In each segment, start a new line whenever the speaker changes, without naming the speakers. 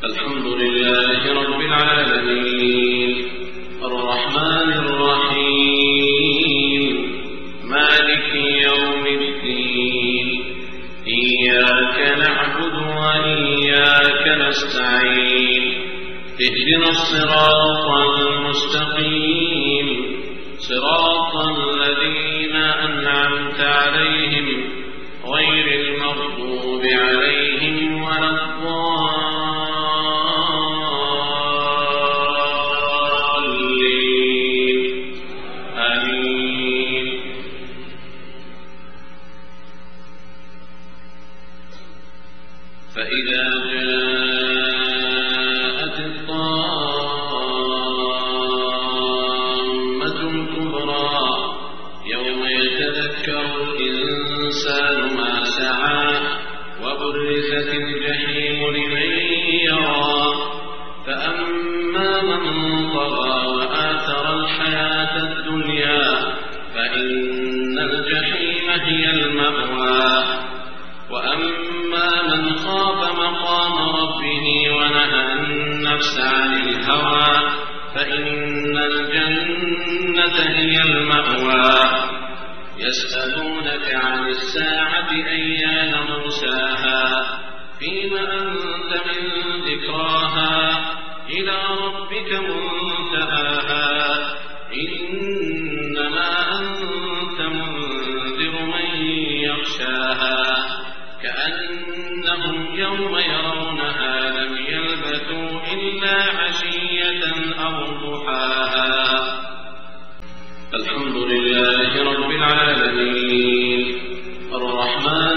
الحمد لله رب العالمين الرحمن الرحيم مالك يوم الدين إياك نعبد وإياك نستعين اهدنا الصراط المستقيم صراط الذين أنعمت عليهم غير المغضوب عليهم ولا الضالين آمين. فإذا جاءت الطامة الكبرى يوم يتذكر الإنسان ما سعى وبرزت الجحيم لمن يرى فأما من طغى وآثر الحياة الدنيا فإن الجحيم هي المأوى وأما من خاف مقام ربه ونهى النفس عن الهوى فإن الجنة هي المأوى. يسألونك عن الساعة أيان مرساها فيم أنت من ذكراها إلى ربك منتهاها إنما أنت منذر من يخشاها كأنهم يوم يرونها لم يلبثوا إلا عشية أو ضحاها. الحمد لله رب العالمين الرحمن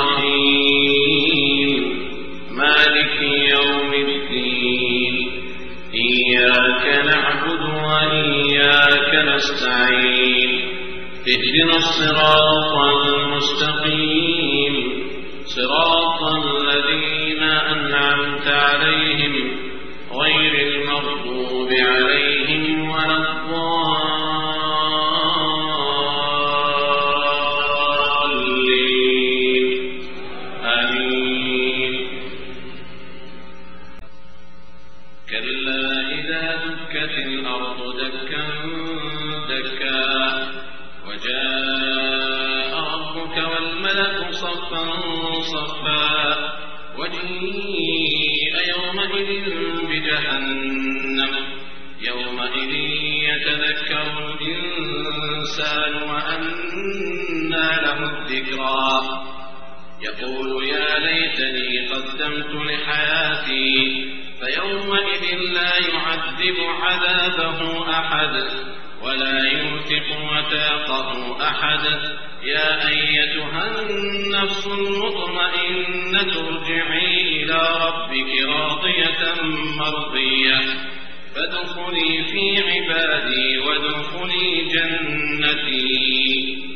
الرحيم مالك يوم الدين إياك نعبد وإياك نستعين اهدنا الصراط المستقيم صراط الذين أنعمت عليهم غير المغضوب عليهم ولا الضالين آمين. كلا إذا دكت الأرض دكا دكا وجاء ربك والملك صفا صفا وجيء يومئذ بجهنم يومئذ يتذكر الإنسان وأنى له الذكرى يقول يا ليتني قدمت لحياتي فيومئذ لا يعذب عذابه أحد ولا يوثق وثاقه أحد. يا أيتها النفس المطمئنة ارجعي إلى ربك راضية مرضية فادخلي في عبادي وادخلي جنتي.